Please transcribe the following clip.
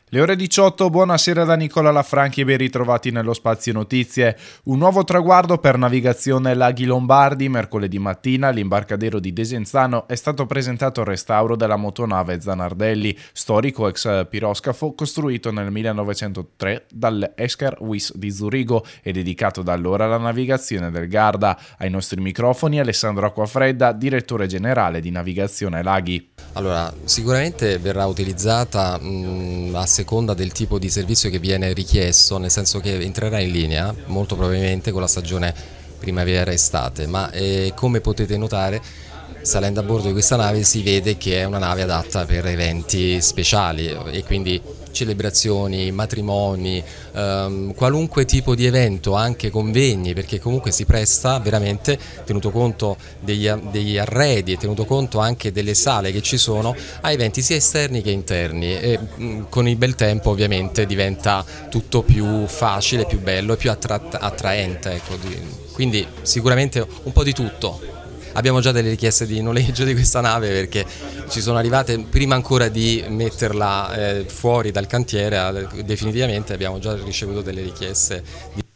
Le ore 18, buonasera da Nicola Lafranchi e ben ritrovati nello Spazio Notizie. Un nuovo traguardo per Navigazione Laghi Lombardi. Mercoledì mattina all'imbarcadero di Desenzano è stato presentato il restauro della motonave Zanardelli, storico ex piroscafo costruito nel 1903 dall'Esker Wyss di Zurigo e dedicato da allora alla navigazione del Garda. Ai nostri microfoni Alessandro Acquafredda, direttore generale di Navigazione Laghi. Allora, sicuramente verrà utilizzata a seconda del tipo di servizio che viene richiesto, nel senso che entrerà in linea molto probabilmente con la stagione primavera-estate, ma come potete notare, salendo a bordo di questa nave si vede che è una nave adatta per eventi speciali e quindi celebrazioni, matrimoni, qualunque tipo di evento, anche convegni, perché comunque si presta veramente, tenuto conto degli arredi e tenuto conto anche delle sale che ci sono, a eventi sia esterni che interni e con il bel tempo ovviamente diventa tutto più facile, più bello e più attraente, ecco. Quindi sicuramente un po' di tutto. Abbiamo già delle richieste di noleggio di questa nave perché ci sono arrivate prima ancora di metterla fuori dal cantiere, definitivamente abbiamo già ricevuto delle richieste di